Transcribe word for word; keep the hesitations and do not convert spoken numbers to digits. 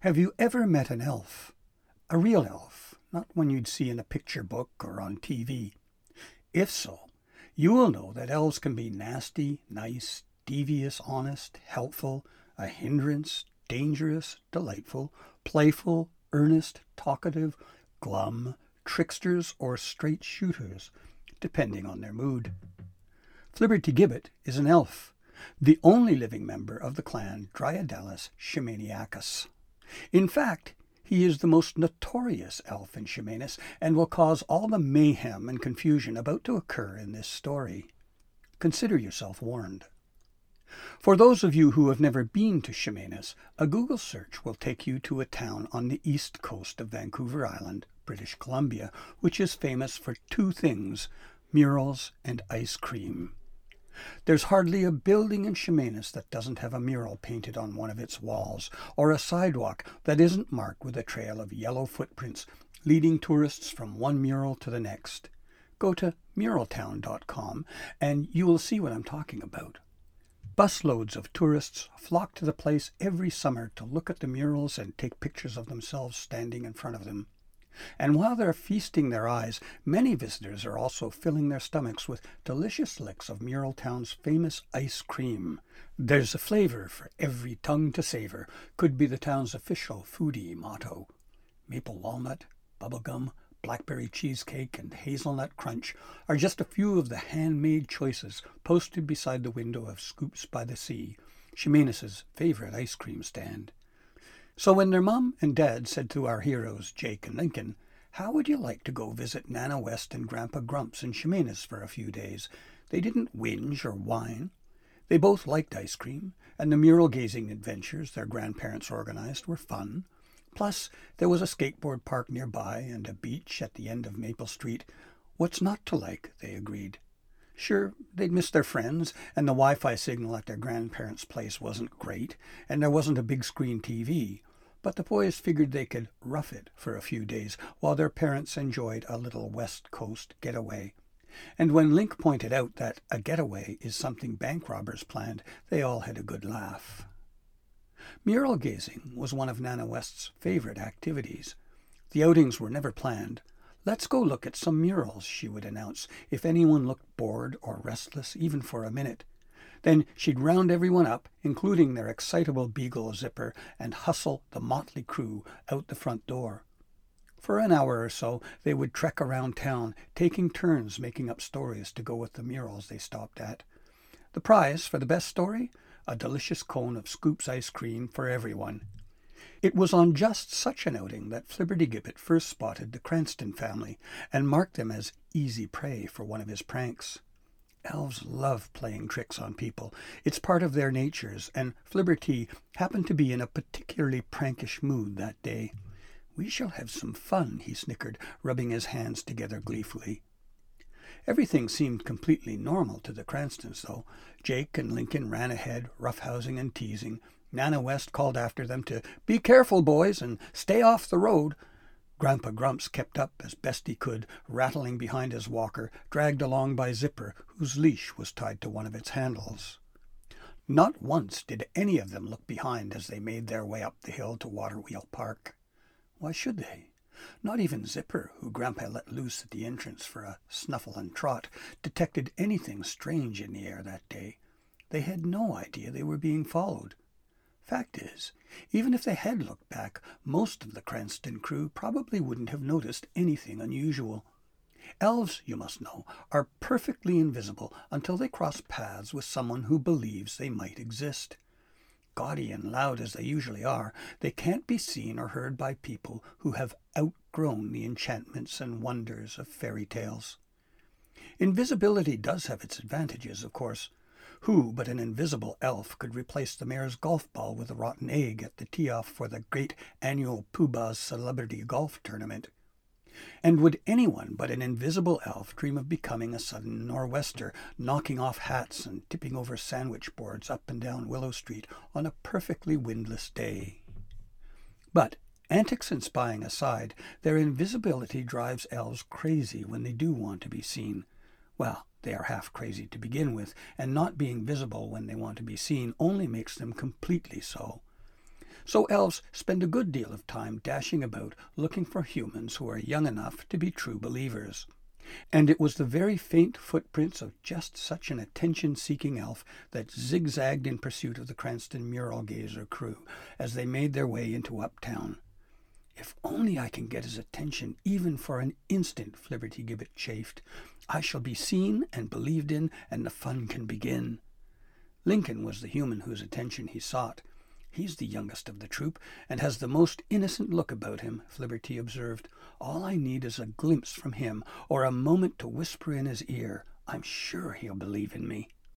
Have you ever met an elf? A real elf, not one you'd see in a picture book or on T V. If so, you will know that elves can be nasty, nice, devious, honest, helpful, a hindrance, dangerous, delightful, playful, earnest, talkative, glum, tricksters, or straight shooters, depending on their mood. Flibbertigibbet is an elf, the only living member of the clan Dryodalis Shemaniacus. In fact, he is the most notorious elf in Chemainus and will cause all the mayhem and confusion about to occur in this story. Consider yourself warned. For those of you who have never been to Chemainus, a Google search will take you to a town on the east coast of Vancouver Island, British Columbia, which is famous for two things, murals and ice cream. There's hardly a building in Chemainus that doesn't have a mural painted on one of its walls, or a sidewalk that isn't marked with a trail of yellow footprints leading tourists from one mural to the next. Go to mural town dot com and you will see what I'm talking about. Busloads of tourists flock to the place every summer to look at the murals and take pictures of themselves standing in front of them. And while they're feasting their eyes, many visitors are also filling their stomachs with delicious licks of Mural Town's famous ice cream. There's a flavor for every tongue to savor, could be the town's official foodie motto. Maple walnut, bubblegum, blackberry cheesecake, and hazelnut crunch are just a few of the handmade choices posted beside the window of Scoops by the Sea, Chemainus's favorite ice cream stand. So when their mom and dad said to our heroes, Jake and Lincoln, how would you like to go visit Nana West and Grandpa Grumps in Chemainus for a few days, they didn't whinge or whine. They both liked ice cream, and the mural-gazing adventures their grandparents organized were fun. Plus, there was a skateboard park nearby and a beach at the end of Maple Street. What's not to like, they agreed. Sure, they'd miss their friends, and the Wi-Fi signal at their grandparents' place wasn't great, and there wasn't a big-screen T V. But the boys figured they could rough it for a few days while their parents enjoyed a little West Coast getaway. And when Link pointed out that a getaway is something bank robbers planned, they all had a good laugh. Mural gazing was one of Nana West's favorite activities. The outings were never planned. Let's go look at some murals, she would announce, if anyone looked bored or restless, even for a minute. Then she'd round everyone up, including their excitable beagle Zipper, and hustle the motley crew out the front door. For an hour or so, they would trek around town, taking turns making up stories to go with the murals they stopped at. The prize for the best story? A delicious cone of Scoops ice cream for everyone. It was on just such an outing that Flibbertigibbet first spotted the Cranston family and marked them as easy prey for one of his pranks. Elves love playing tricks on people. It's part of their natures, and Flibberty happened to be in a particularly prankish mood that day. We shall have some fun, he snickered, rubbing his hands together gleefully. Everything seemed completely normal to the Cranstons, though. Jake and Lincoln ran ahead, roughhousing and teasing. Nana West called after them to be careful, boys, and stay off the road. Grandpa Grumps kept up as best he could, rattling behind his walker, dragged along by Zipper, whose leash was tied to one of its handles. Not once did any of them look behind as they made their way up the hill to Waterwheel Park. Why should they? Not even Zipper, who Grandpa let loose at the entrance for a snuffle and trot, detected anything strange in the air that day. They had no idea they were being followed. Fact is, even if they had looked back, most of the Cranston crew probably wouldn't have noticed anything unusual. Elves, you must know, are perfectly invisible until they cross paths with someone who believes they might exist. Gaudy and loud as they usually are, they can't be seen or heard by people who have outgrown the enchantments and wonders of fairy tales. Invisibility does have its advantages, of course. Who but an invisible elf could replace the mayor's golf ball with a rotten egg at the tee-off for the great annual Pooh Bah's Celebrity Golf Tournament? And would anyone but an invisible elf dream of becoming a sudden nor'wester, knocking off hats and tipping over sandwich boards up and down Willow Street on a perfectly windless day? But, antics and spying aside, their invisibility drives elves crazy when they do want to be seen. Well, they are half crazy to begin with, and not being visible when they want to be seen only makes them completely so. So elves spend a good deal of time dashing about looking for humans who are young enough to be true believers. And it was the very faint footprints of just such an attention-seeking elf that zigzagged in pursuit of the Cranston Mural Gazer crew as they made their way into Uptown. "If only I can get his attention even for an instant," Flibbertigibbet chafed, "I shall be seen and believed in, and the fun can begin." Lincoln was the human whose attention he sought. "He's the youngest of the troop, and has the most innocent look about him," Flibberty observed. "All I need is a glimpse from him, or a moment to whisper in his ear. I'm sure he'll believe in me."